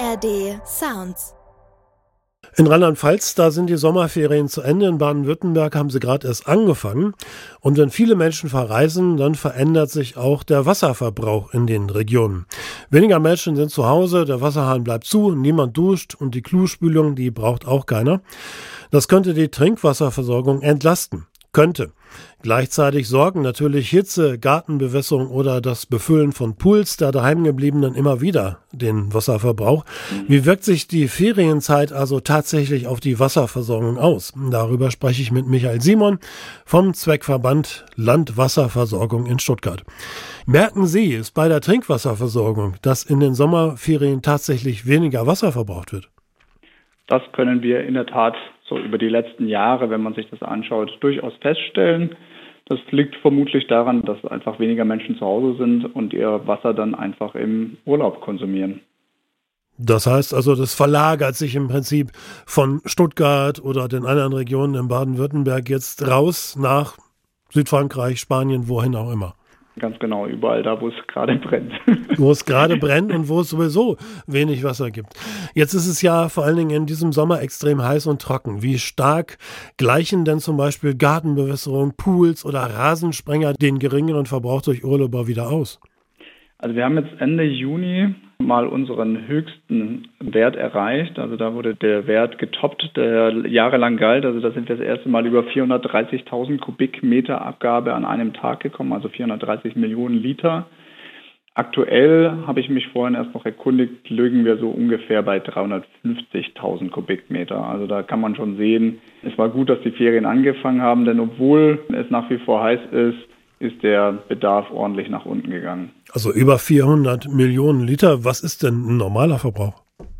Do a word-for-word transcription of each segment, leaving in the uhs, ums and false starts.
A R D Sounds. In Rheinland-Pfalz, da sind die Sommerferien zu Ende. In Baden-Württemberg haben sie gerade erst angefangen. Und wenn viele Menschen verreisen, dann verändert sich auch der Wasserverbrauch in den Regionen. Weniger Menschen sind zu Hause, der Wasserhahn bleibt zu, niemand duscht und die Klospülung, die braucht auch keiner. Das könnte die Trinkwasserversorgung entlasten. Könnte. Gleichzeitig sorgen natürlich Hitze, Gartenbewässerung oder das Befüllen von Pools der Daheimgebliebenen immer wieder den Wasserverbrauch. Wie wirkt sich die Ferienzeit also tatsächlich auf die Wasserversorgung aus? Darüber spreche ich mit Michael Simon vom Zweckverband Landwasserversorgung in Stuttgart. Merken Sie es bei der Trinkwasserversorgung, dass in den Sommerferien tatsächlich weniger Wasser verbraucht wird? Das können wir in der Tat so über die letzten Jahre, wenn man sich das anschaut, durchaus feststellen. Das liegt vermutlich daran, dass einfach weniger Menschen zu Hause sind und ihr Wasser dann einfach im Urlaub konsumieren. Das heißt also, das verlagert sich im Prinzip von Stuttgart oder den anderen Regionen in Baden-Württemberg jetzt raus nach Südfrankreich, Spanien, wohin auch immer. Ganz genau, überall da, wo es gerade brennt. Wo es gerade brennt und wo es sowieso wenig Wasser gibt. Jetzt ist es ja vor allen Dingen in diesem Sommer extrem heiß und trocken. Wie stark gleichen denn zum Beispiel Gartenbewässerung, Pools oder Rasensprenger den geringeren Verbrauch durch Urlauber wieder aus? Also wir haben jetzt Ende Juni mal unseren höchsten Wert erreicht. Also da wurde der Wert getoppt, der jahrelang galt. Also da sind wir das erste Mal über vierhundertdreißigtausend Kubikmeter Abgabe an einem Tag gekommen, also vierhundertdreißig Millionen Liter. Aktuell, habe ich mich vorhin erst noch erkundigt, liegen wir so ungefähr bei dreihundertfünfzigtausend Kubikmeter. Also da kann man schon sehen, es war gut, dass die Ferien angefangen haben, denn obwohl es nach wie vor heiß ist, ist der Bedarf ordentlich nach unten gegangen. Also über vierhundert Millionen Liter. Was ist denn ein normaler Verbrauch?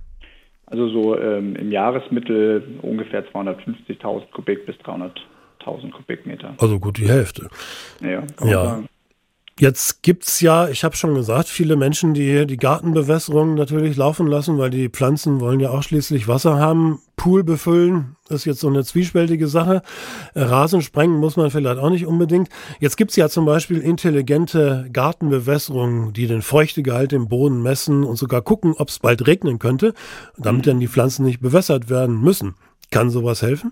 Also so ähm, im Jahresmittel ungefähr zweihundertfünfzigtausend Kubik bis dreihunderttausend Kubikmeter. Also gut die Hälfte. Ja, kann man ja. sagen. Jetzt gibt's ja, ich habe schon gesagt, viele Menschen, die die Gartenbewässerung natürlich laufen lassen, weil die Pflanzen wollen ja auch schließlich Wasser haben. Pool befüllen ist jetzt so eine zwiespältige Sache. Rasen sprengen muss man vielleicht auch nicht unbedingt. Jetzt gibt's ja zum Beispiel intelligente Gartenbewässerungen, die den Feuchtegehalt im Boden messen und sogar gucken, ob es bald regnen könnte, damit dann die Pflanzen nicht bewässert werden müssen. Kann sowas helfen?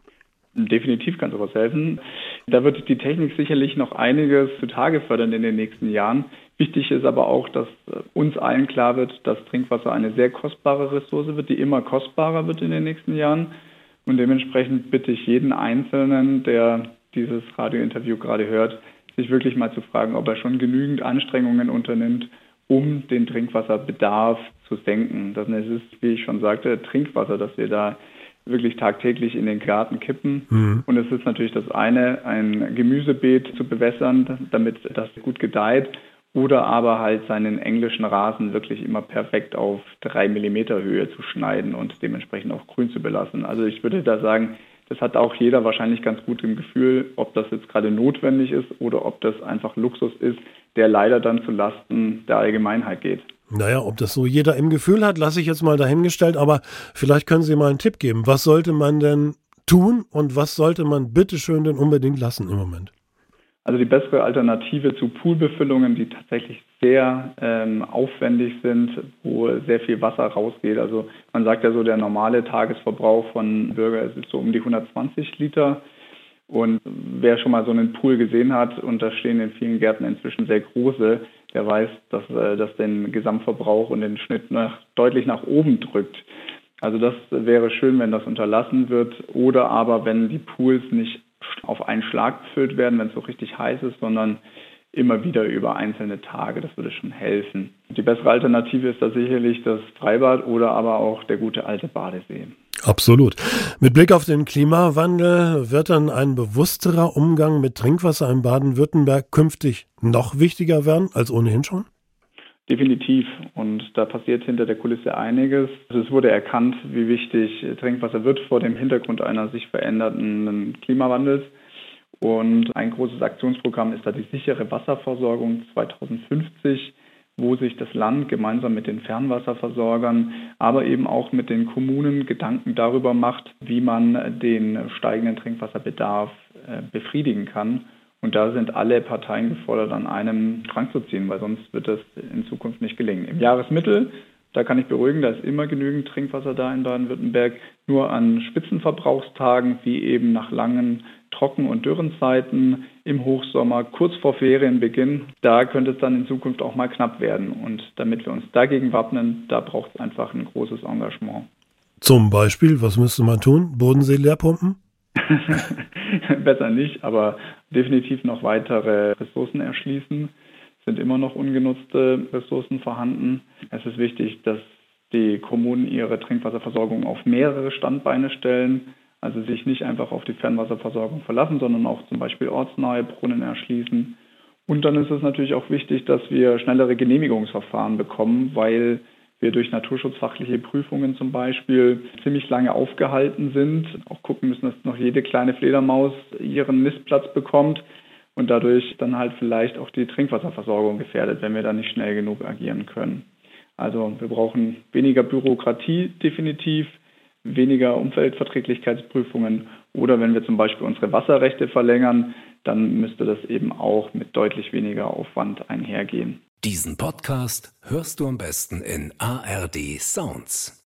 Definitiv kann sowas helfen. Da wird die Technik sicherlich noch einiges zutage fördern in den nächsten Jahren. Wichtig ist aber auch, dass uns allen klar wird, dass Trinkwasser eine sehr kostbare Ressource wird, die immer kostbarer wird in den nächsten Jahren. Und dementsprechend bitte ich jeden Einzelnen, der dieses Radiointerview gerade hört, sich wirklich mal zu fragen, ob er schon genügend Anstrengungen unternimmt, um den Trinkwasserbedarf zu senken. Das ist, wie ich schon sagte, Trinkwasser, das wir da wirklich tagtäglich in den Garten kippen. Mhm. Und es ist natürlich das eine, ein Gemüsebeet zu bewässern, damit das gut gedeiht, oder aber halt seinen englischen Rasen wirklich immer perfekt auf drei Millimeter Höhe zu schneiden und dementsprechend auch grün zu belassen. Also ich würde da sagen, das hat auch jeder wahrscheinlich ganz gut im Gefühl, ob das jetzt gerade notwendig ist oder ob das einfach Luxus ist, der leider dann zu Lasten der Allgemeinheit geht. Naja, ob das so jeder im Gefühl hat, lasse ich jetzt mal dahingestellt, aber vielleicht können Sie mal einen Tipp geben. Was sollte man denn tun und was sollte man bitteschön denn unbedingt lassen im Moment? Also die bessere Alternative zu Poolbefüllungen, die tatsächlich sehr ähm, aufwendig sind, wo sehr viel Wasser rausgeht. Also man sagt ja so, der normale Tagesverbrauch von Bürger ist so um die hundertzwanzig Liter. Und wer schon mal so einen Pool gesehen hat, und da stehen in vielen Gärten inzwischen sehr große, der weiß, dass äh, das den Gesamtverbrauch und den Schnitt nach, deutlich nach oben drückt. Also das wäre schön, wenn das unterlassen wird, oder aber wenn die Pools nicht auf einen Schlag befüllt werden, wenn es so richtig heiß ist, sondern immer wieder über einzelne Tage. Das würde schon helfen. Die bessere Alternative ist da sicherlich das Freibad oder aber auch der gute alte Badesee. Absolut. Mit Blick auf den Klimawandel wird dann ein bewussterer Umgang mit Trinkwasser in Baden-Württemberg künftig noch wichtiger werden als ohnehin schon? Definitiv. Und da passiert hinter der Kulisse einiges. Also es wurde erkannt, wie wichtig Trinkwasser wird vor dem Hintergrund einer sich verändernden Klimawandels. Und ein großes Aktionsprogramm ist da die sichere Wasserversorgung zweitausendfünfzig, wo sich das Land gemeinsam mit den Fernwasserversorgern, aber eben auch mit den Kommunen Gedanken darüber macht, wie man den steigenden Trinkwasserbedarf befriedigen kann. Und da sind alle Parteien gefordert, an einem Strang zu ziehen, weil sonst wird das in Zukunft nicht gelingen. Im Jahresmittel Da kann ich beruhigen, da ist immer genügend Trinkwasser da in Baden-Württemberg. Nur an Spitzenverbrauchstagen, wie eben nach langen Trocken- und Dürrenzeiten im Hochsommer, kurz vor Ferienbeginn, da könnte es dann in Zukunft auch mal knapp werden. Und damit wir uns dagegen wappnen, da braucht es einfach ein großes Engagement. Zum Beispiel, was müsste man tun? Bodensee leerpumpen? Besser nicht, aber definitiv noch weitere Ressourcen erschließen. Es sind immer noch ungenutzte Ressourcen vorhanden. Es ist wichtig, dass die Kommunen ihre Trinkwasserversorgung auf mehrere Standbeine stellen, also sich nicht einfach auf die Fernwasserversorgung verlassen, sondern auch zum Beispiel ortsnahe Brunnen erschließen. Und dann ist es natürlich auch wichtig, dass wir schnellere Genehmigungsverfahren bekommen, weil wir durch naturschutzfachliche Prüfungen zum Beispiel ziemlich lange aufgehalten sind, auch gucken müssen, dass noch jede kleine Fledermaus ihren Nistplatz bekommt und dadurch dann halt vielleicht auch die Trinkwasserversorgung gefährdet, wenn wir da nicht schnell genug agieren können. Also wir brauchen weniger Bürokratie definitiv, weniger Umweltverträglichkeitsprüfungen oder wenn wir zum Beispiel unsere Wasserrechte verlängern, dann müsste das eben auch mit deutlich weniger Aufwand einhergehen. Diesen Podcast hörst du am besten in A R D Sounds.